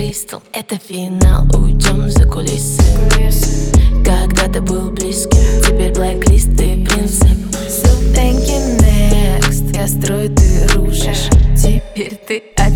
Кристал, это финал, уйдем за кулисы. Когда-то был близким, теперь блэклист, ты принцип. So thank you next. Я строю, ты рушишь. Теперь ты